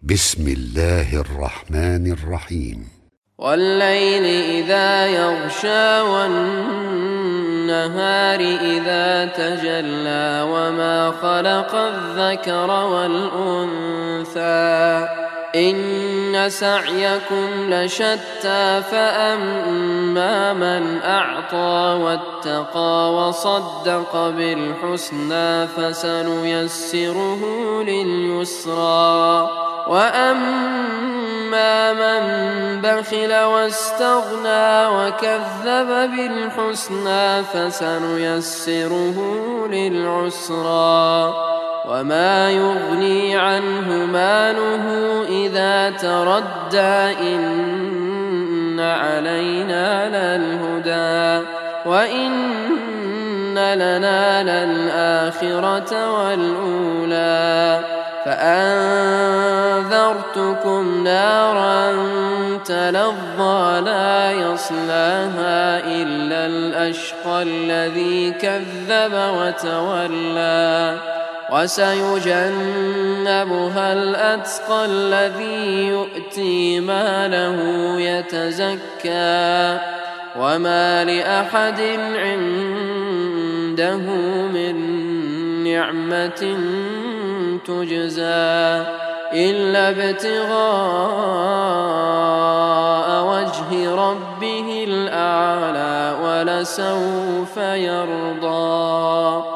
بسم الله الرحمن الرحيم. والليل إذا يغشى والنهار إذا تجلى وما خلق الذكر والأنثى إن سعيكم لشتى فأما من أعطى واتقى وصدق بالحسنى فسنيسره لليسرى وأما من بخل واستغنى وكذب بالحسنى فسنيسره للعسرى وما يغني عنه ماله إذا تردى إن علينا للهدى وإن لنا للآخرة والأولى فأنذرتكم نارا تلظى لا يصلاها إلا الأشقى الذي كذب وتولى وسيجنبها الأتقى الذي يؤتي ماله يتزكى وما لأحد عنده من نعمة تجزى إلا ابتغاء وجه ربه الأعلى ولسوف يرضى.